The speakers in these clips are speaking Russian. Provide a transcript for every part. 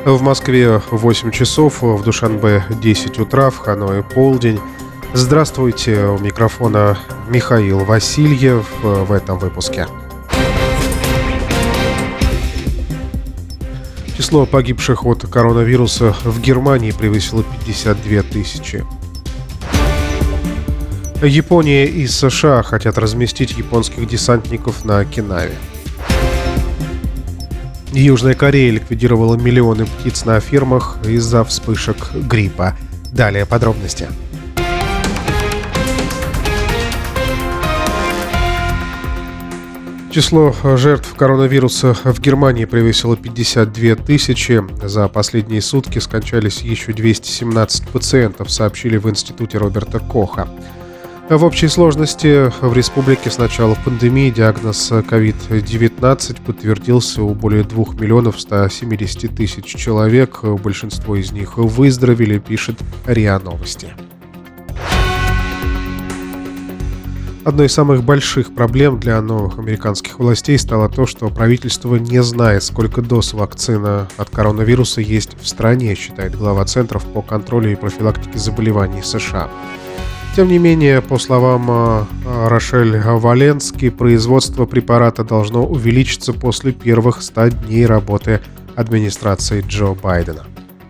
В Москве 8 часов, в Душанбе 10 утра, в Ханое полдень. Здравствуйте, у микрофона Михаил Васильев в этом выпуске. Число погибших от коронавируса в Германии превысило 52 тысячи. Япония и США хотят разместить японских десантников на Окинаве. Южная Корея ликвидировала миллионы птиц на фермах из-за вспышек гриппа. Далее подробности. Число жертв коронавируса в Германии превысило 52 тысячи. За последние сутки скончались еще 217 пациентов, сообщили в институте Роберта Коха. В общей сложности в республике с начала пандемии диагноз COVID-19 подтвердился у более 2 миллионов 170 тысяч человек. Большинство из них выздоровели, пишет РИА Новости. Одной из самых больших проблем для новых американских властей стало то, что правительство не знает, сколько доз вакцины от коронавируса есть в стране, считает глава Центров по контролю и профилактике заболеваний США. Тем не менее, по словам Рошель Валенски, производство препарата должно увеличиться после первых 100 дней работы администрации Джо Байдена.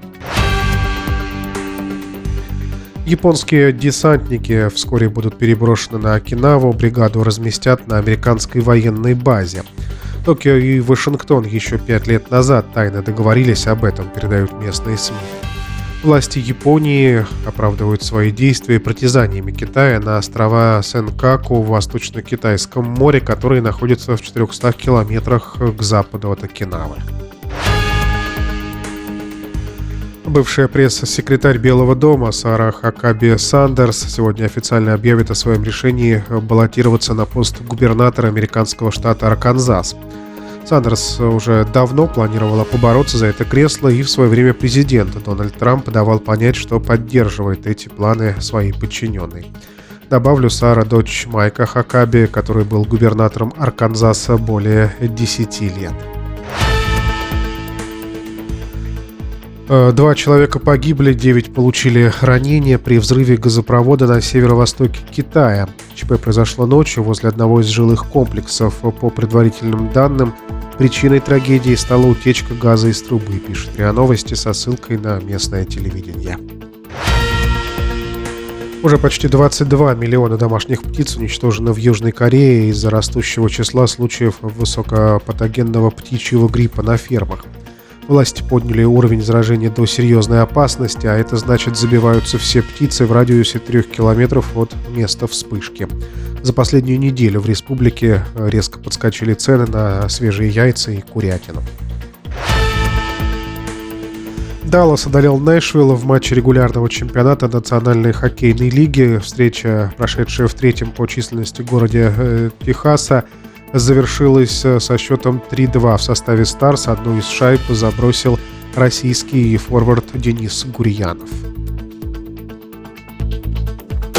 Японские десантники вскоре будут переброшены на Окинаву, бригаду разместят на американской военной базе. Токио и Вашингтон еще 5 лет назад тайно договорились об этом, передают местные СМИ. Власти Японии оправдывают свои действия притязаниями Китая на острова Сенкаку в Восточно-Китайском море, которые находятся в 400 километрах к западу от Окинавы. Бывшая пресс-секретарь Белого дома Сара Хакаби Сандерс сегодня официально объявит о своем решении баллотироваться на пост губернатора американского штата Арканзас. Сандерс уже давно планировала побороться за это кресло, и в свое время президент Дональд Трамп давал понять, что поддерживает эти планы своей подчиненной. Добавлю, Сара – дочь Майка Хакаби, который был губернатором Арканзаса более 10 лет. 2 человека погибли, 9 получили ранения при взрыве газопровода на северо-востоке Китая. ЧП произошло ночью возле одного из жилых комплексов. По предварительным данным, причиной трагедии стала утечка газа из трубы, пишет РИА Новости со ссылкой на местное телевидение. Уже почти 22 миллиона домашних птиц уничтожено в Южной Корее из-за растущего числа случаев высокопатогенного птичьего гриппа на фермах. Власти подняли уровень заражения до серьезной опасности, а это значит, забиваются все птицы в радиусе 3 километров от места вспышки. За последнюю неделю в республике резко подскочили цены на свежие яйца и курятину. Даллас одолел Нэшвилл в матче регулярного чемпионата Национальной хоккейной лиги. Встреча, прошедшая в 3-м по численности городе Техаса, завершилась со счетом 3-2. В составе «Старс» одну из шайб забросил российский форвард Денис Гурьянов.